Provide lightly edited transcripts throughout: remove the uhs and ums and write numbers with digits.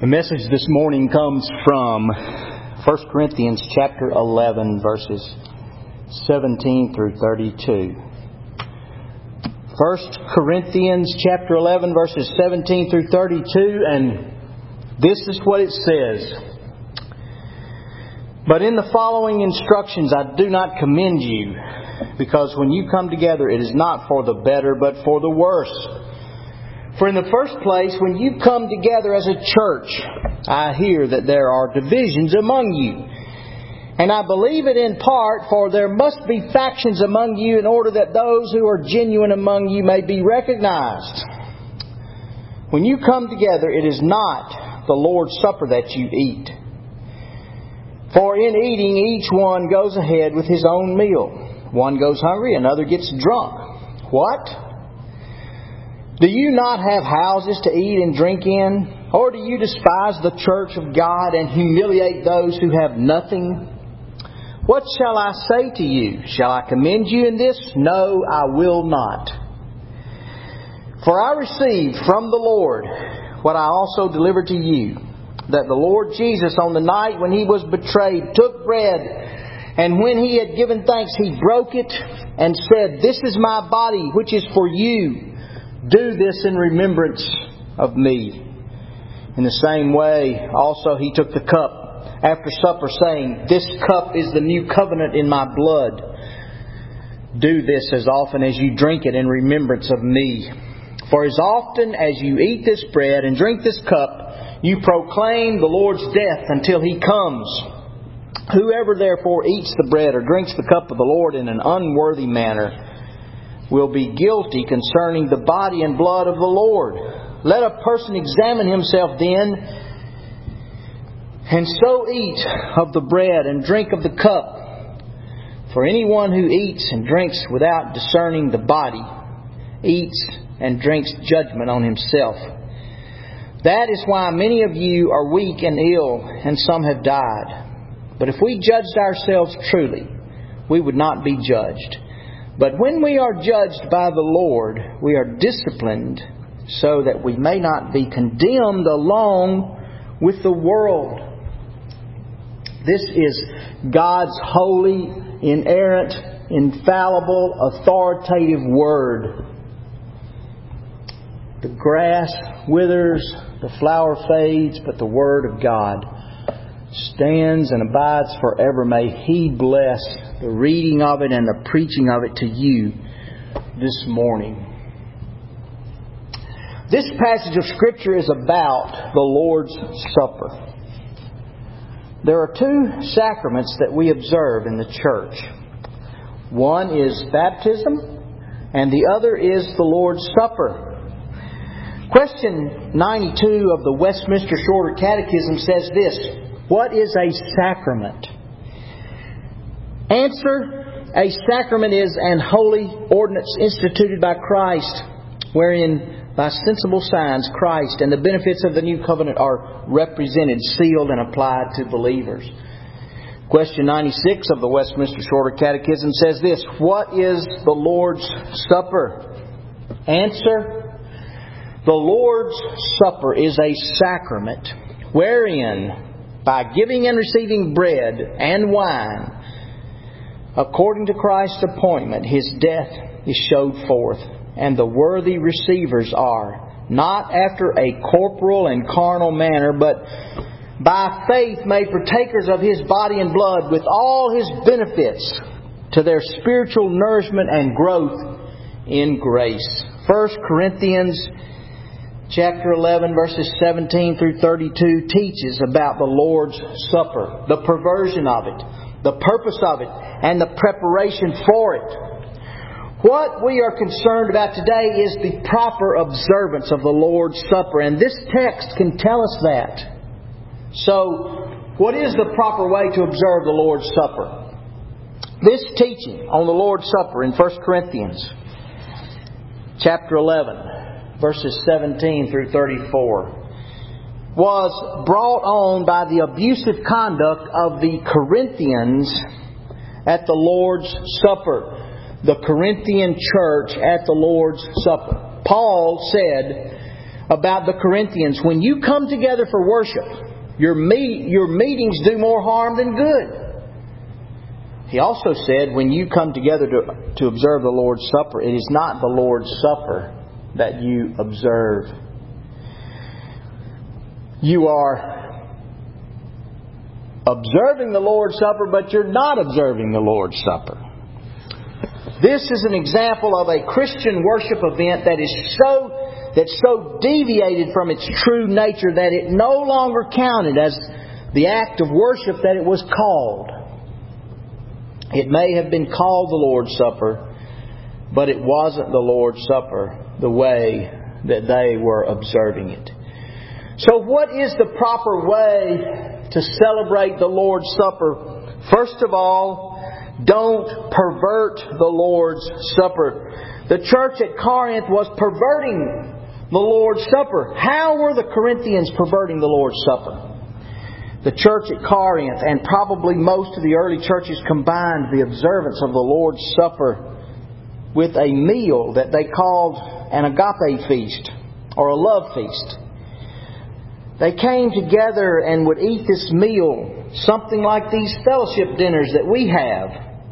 The message this morning comes from 1 Corinthians chapter 11, verses 17 through 32. 1 Corinthians chapter 11, verses 17 through 32, and this is what it says. But in the following instructions I do not commend you, because when you come together it is not for the better, but for the worse. For in the first place, when you come together as a church, I hear that there are divisions among you. And I believe it in part, for there must be factions among you in order that those who are genuine among you may be recognized. When you come together, it is not the Lord's Supper that you eat. For in eating, each one goes ahead with his own meal. One goes hungry, another gets drunk. What? Do you not have houses to eat and drink in? Or do you despise the church of God and humiliate those who have nothing? What shall I say to you? Shall I commend you in this? No, I will not. For I received from the Lord what I also delivered to you, that the Lord Jesus, on the night when He was betrayed, took bread, and when He had given thanks, He broke it and said, "This is my body, which is for you. Do this in remembrance of me." In the same way, also He took the cup after supper, saying, "This cup is the new covenant in my blood. Do this as often as you drink it in remembrance of me. For as often as you eat this bread and drink this cup, you proclaim the Lord's death until He comes. Whoever therefore eats the bread or drinks the cup of the Lord in an unworthy manner will be guilty concerning the body and blood of the Lord. Let a person examine himself then, and so eat of the bread and drink of the cup. For anyone who eats and drinks without discerning the body eats and drinks judgment on himself. That is why many of you are weak and ill, and some have died. But if we judged ourselves truly, we would not be judged. But when we are judged by the Lord, we are disciplined so that we may not be condemned along with the world. This is God's holy, inerrant, infallible, authoritative Word. The grass withers, the flower fades, but the Word of God stands and abides forever. May He bless the reading of it and the preaching of it to you this morning. This passage of Scripture is about the Lord's Supper. There are two sacraments that we observe in the church. One is baptism, and the other is the Lord's Supper. Question 92 of the Westminster Shorter Catechism says this: what is a sacrament? Answer: a sacrament is an holy ordinance instituted by Christ, wherein by sensible signs Christ and the benefits of the new covenant are represented, sealed, and applied to believers. Question 96 of the Westminster Shorter Catechism says this: what is the Lord's Supper? Answer: the Lord's Supper is a sacrament wherein, by giving and receiving bread and wine, according to Christ's appointment, His death is showed forth, and the worthy receivers are, not after a corporal and carnal manner, but by faith made partakers of His body and blood with all His benefits to their spiritual nourishment and growth in grace. 1 Corinthians Chapter 11, verses 17 through 32 teaches about the Lord's Supper, the perversion of it, the purpose of it, and the preparation for it. What we are concerned about today is the proper observance of the Lord's Supper, and this text can tell us that. So, what is the proper way to observe the Lord's Supper? This teaching on the Lord's Supper in 1 Corinthians chapter 11, verses 17 through 34, was brought on by the abusive conduct of the Corinthians at the Lord's Supper. The Corinthian church at the Lord's Supper. Paul said, about the Corinthians. When you come together for worship, your meetings do more harm than good. He also said, when you come together to observe the Lord's Supper, it is not the Lord's Supper that you observe. You are observing the Lord's Supper, but you're not observing the Lord's Supper. This is an example of a Christian worship event that's so deviated from its true nature that it no longer counted as the act of worship that it was called. It may have been called the Lord's Supper, but it wasn't the Lord's Supper the way that they were observing it. So what is the proper way to celebrate the Lord's Supper? First of all, don't pervert the Lord's Supper. The church at Corinth was perverting the Lord's Supper. How were the Corinthians perverting the Lord's Supper? The church at Corinth, and probably most of the early churches, combined the observance of the Lord's Supper with a meal that they called an agape feast or a love feast. They came together and would eat this meal, something like these fellowship dinners that we have.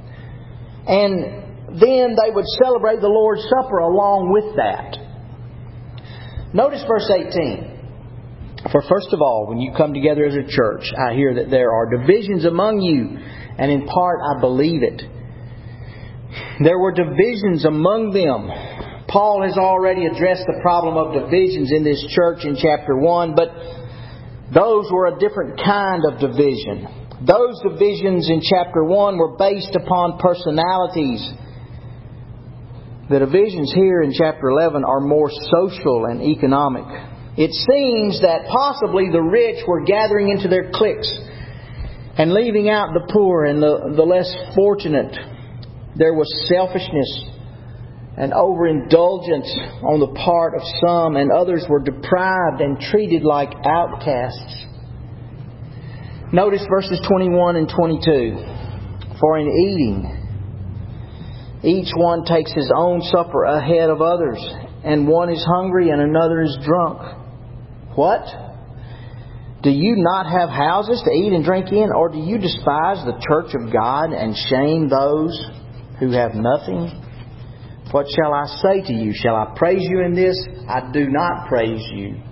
And then they would celebrate the Lord's Supper along with that. Notice verse 18. For first of all, when you come together as a church, I hear that there are divisions among you, and in part I believe it. There were divisions among them. Paul has already addressed the problem of divisions in this church in chapter 1, but those were a different kind of division. Those divisions in chapter 1 were based upon personalities. The divisions here in chapter 11 are more social and economic. It seems that possibly the rich were gathering into their cliques and leaving out the poor and the less fortunate. There was selfishness and overindulgence on the part of some, and others were deprived and treated like outcasts. Notice verses 21 and 22. For in eating, each one takes his own supper ahead of others, and one is hungry and another is drunk. What? Do you not have houses to eat and drink in, or do you despise the church of God and shame those who have nothing? What shall I say to you? Shall I praise you in this? I do not praise you.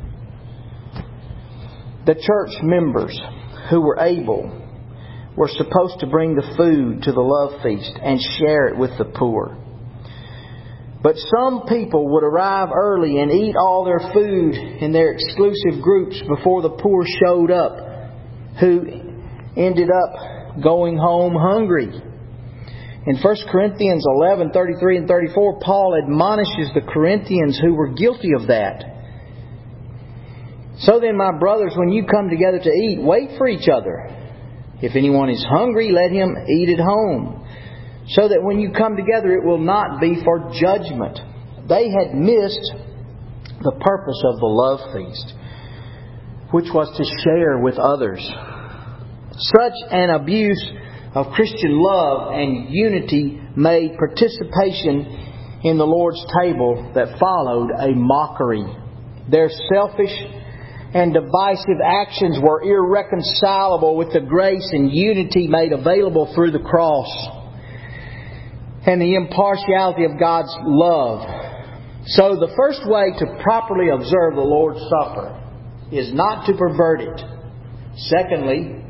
The church members who were able were supposed to bring the food to the love feast and share it with the poor. But some people would arrive early and eat all their food in their exclusive groups before the poor showed up, who ended up going home hungry. In 1 Corinthians 11:33 and 34, Paul admonishes the Corinthians who were guilty of that. So then, my brothers, when you come together to eat, wait for each other. If anyone is hungry, let him eat at home, so that when you come together it will not be for judgment. They had missed the purpose of the love feast, which was to share with others. Such an abuse of Christian love and unity made participation in the Lord's table that followed a mockery. Their selfish and divisive actions were irreconcilable with the grace and unity made available through the cross and the impartiality of God's love. So the first way to properly observe the Lord's Supper is not to pervert it. Secondly,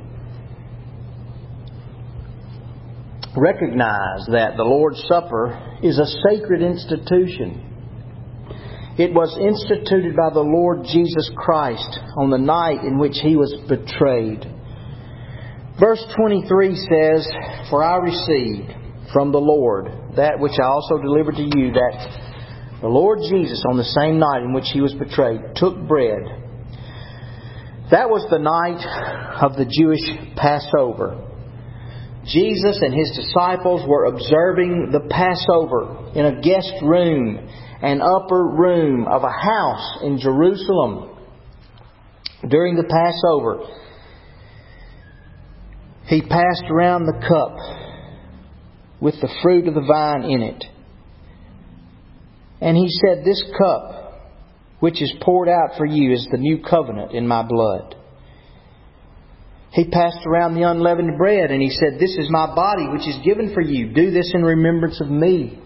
recognize that the Lord's Supper is a sacred institution. It was instituted by the Lord Jesus Christ on the night in which He was betrayed. Verse 23 says, For I received from the Lord that which I also delivered to you, that the Lord Jesus, on the same night in which He was betrayed, took bread. That was the night of the Jewish Passover. Jesus and His disciples were observing the Passover in a guest room, an upper room of a house in Jerusalem. During the Passover, He passed around the cup with the fruit of the vine in it. And He said, This cup which is poured out for you, is the new covenant in my blood. He passed around the unleavened bread and He said, this is my body which is given for you. Do this in remembrance of me.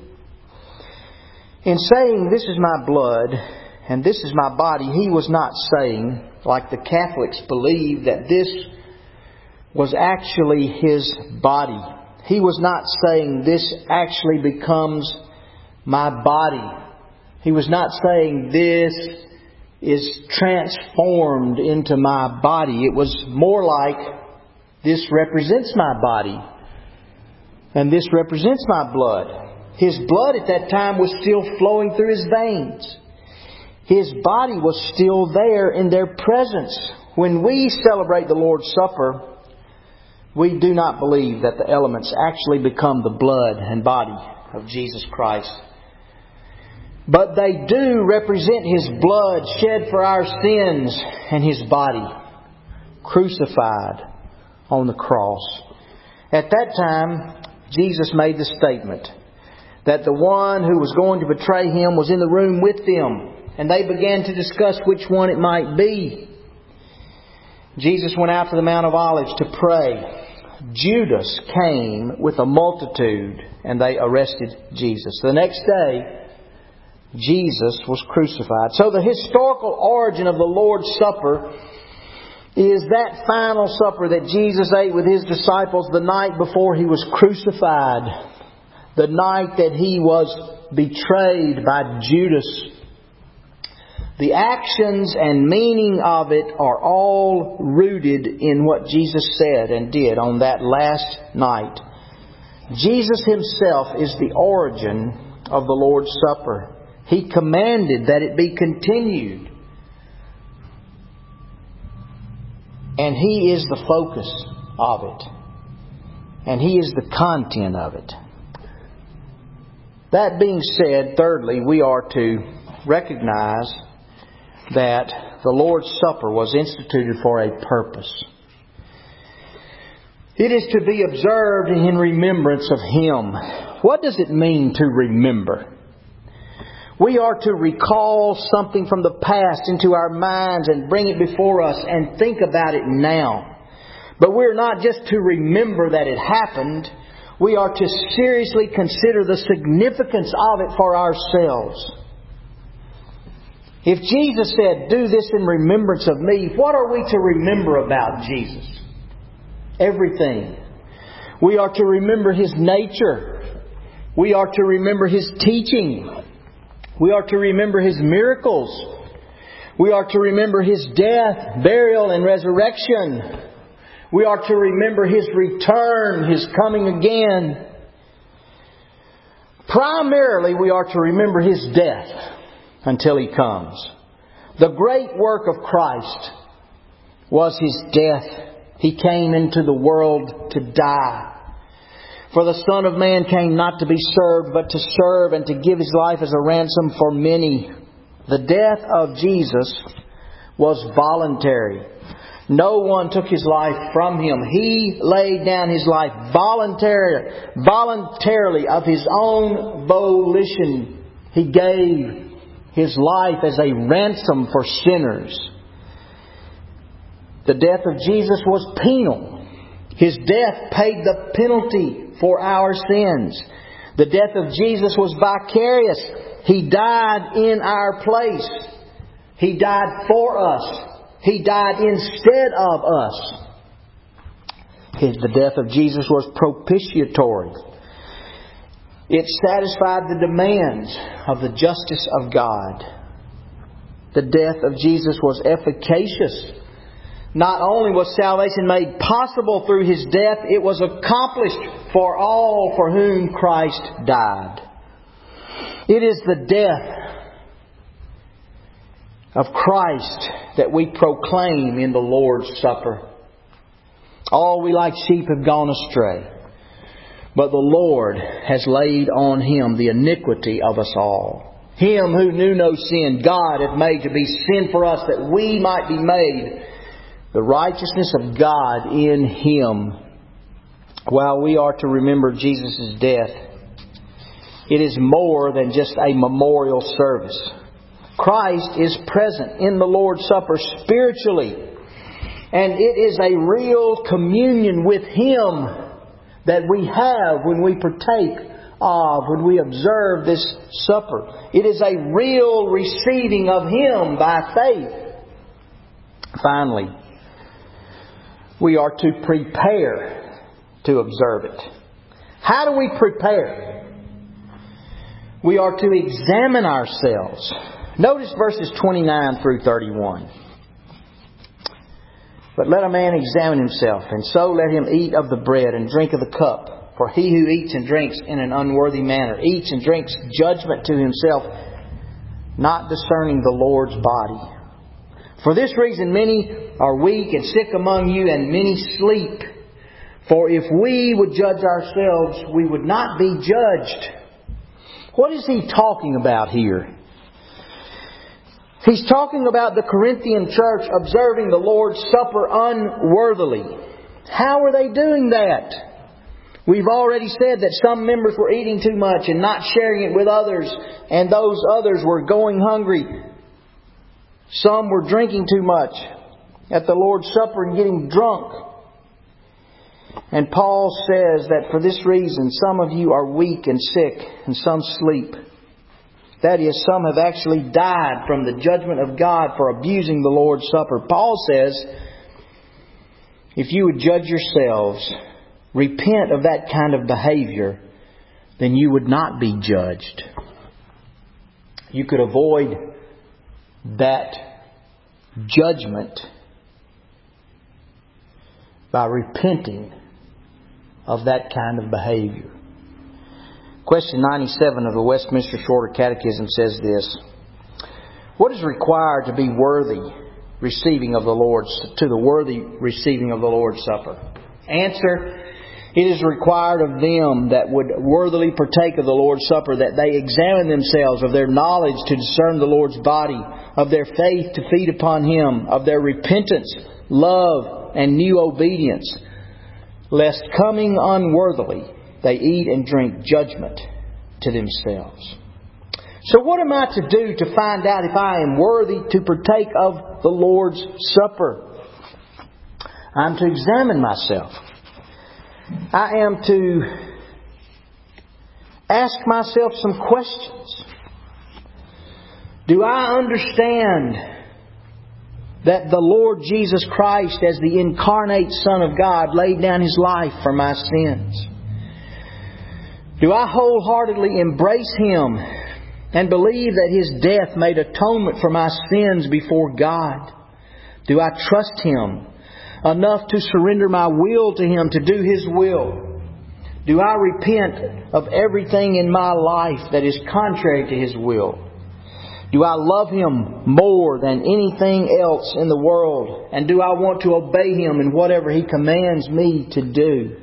In saying, this is my blood and this is my body, He was not saying, like the Catholics believe, that this was actually His body. He was not saying, this actually becomes my body. He was not saying, this is transformed into my body. It was more like, this represents my body. And this represents my blood. His blood at that time was still flowing through His veins. His body was still there in their presence. When we celebrate the Lord's Supper, we do not believe that the elements actually become the blood and body of Jesus Christ. But they do represent His blood shed for our sins and His body crucified on the cross. At that time, Jesus made the statement that the one who was going to betray Him was in the room with them, and they began to discuss which one it might be. Jesus went out to the Mount of Olives to pray. Judas came with a multitude, and they arrested Jesus. The next day, Jesus was crucified. So the historical origin of the Lord's Supper is that final supper that Jesus ate with His disciples the night before He was crucified. The night that He was betrayed by Judas. The actions and meaning of it are all rooted in what Jesus said and did on that last night. Jesus Himself is the origin of the Lord's Supper. He commanded that it be continued. And He is the focus of it. And He is the content of it. That being said, thirdly, we are to recognize that the Lord's Supper was instituted for a purpose. It is to be observed in remembrance of Him. What does it mean to remember? We are to recall something from the past into our minds and bring it before us and think about it now. But we're not just to remember that it happened. We are to seriously consider the significance of it for ourselves. If Jesus said, do this in remembrance of me, what are we to remember about Jesus? Everything. We are to remember His nature. We are to remember His teaching. We are to remember His miracles. We are to remember His death, burial, and resurrection. We are to remember His return, His coming again. Primarily, we are to remember His death until He comes. The great work of Christ was His death. He came into the world to die. For the Son of Man came not to be served, but to serve and to give His life as a ransom for many. The death of Jesus was voluntary. No one took His life from Him. He laid down His life voluntarily of His own volition. He gave His life as a ransom for sinners. The death of Jesus was penal. His death paid the penalty for our sins. The death of Jesus was vicarious. He died in our place. He died for us. He died instead of us. The death of Jesus was propitiatory. It satisfied the demands of the justice of God. The death of Jesus was efficacious. Not only was salvation made possible through His death, it was accomplished for all for whom Christ died. It is the death of Christ that we proclaim in the Lord's Supper. All we like sheep have gone astray, but the Lord has laid on Him the iniquity of us all. Him who knew no sin, God hath made to be sin for us, that we might be made the righteousness of God in Him. While we are to remember Jesus' death, it is more than just a memorial service. Christ is present in the Lord's Supper spiritually. And it is a real communion with Him that we have when we partake of, when we observe this supper. It is a real receiving of Him by faith. Finally, we are to prepare to observe it. How do we prepare? We are to examine ourselves. Notice verses 29 through 31. But let a man examine himself, and so let him eat of the bread and drink of the cup. For he who eats and drinks in an unworthy manner eats and drinks judgment to himself, not discerning the Lord's body. For this reason many are weak and sick among you, and many sleep. For if we would judge ourselves, we would not be judged. What is he talking about here? He's talking about the Corinthian church observing the Lord's Supper unworthily. How are they doing that? We've already said that some members were eating too much and not sharing it with others, and those others were going hungry. Some were drinking too much at the Lord's Supper and getting drunk. And Paul says that for this reason some of you are weak and sick, and some sleep. That is, some have actually died from the judgment of God for abusing the Lord's Supper. Paul says, if you would judge yourselves, repent of that kind of behavior, then you would not be judged. You could avoid that judgment by repenting of that kind of behavior. Question 97 of the Westminster Shorter Catechism says this: what is required to be worthy receiving of the Lord's Supper? Answer: it is required of them that would worthily partake of the Lord's Supper that they examine themselves of their knowledge to discern the Lord's body, of their faith to feed upon Him, of their repentance, love, and new obedience, lest coming unworthily they eat and drink judgment to themselves. So what am I to do to find out if I am worthy to partake of the Lord's Supper? I'm to examine myself. I am to ask myself some questions. Do I understand that the Lord Jesus Christ, as the incarnate Son of God, laid down His life for my sins? Do I wholeheartedly embrace Him and believe that His death made atonement for my sins before God? Do I trust Him enough to surrender my will to Him to do His will? Do I repent of everything in my life that is contrary to His will? Do I love Him more than anything else in the world? And do I want to obey Him in whatever He commands me to do?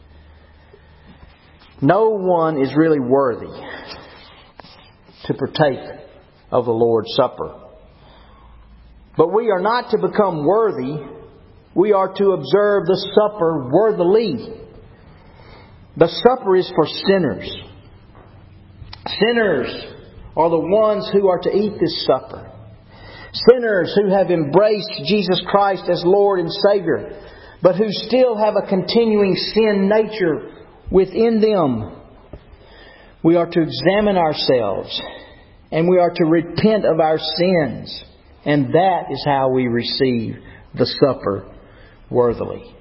No one is really worthy to partake of the Lord's Supper. But we are not to become worthy. We are to observe the supper worthily. The supper is for sinners. Sinners are the ones who are to eat this supper. Sinners who have embraced Jesus Christ as Lord and Savior, but who still have a continuing sin nature within them. We are to examine ourselves, and we are to repent of our sins. And that is how we receive the supper worthily.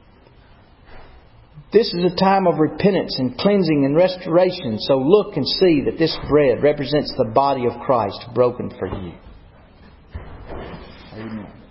This is a time of repentance and cleansing and restoration. So look and see that this bread represents the body of Christ broken for you. Amen.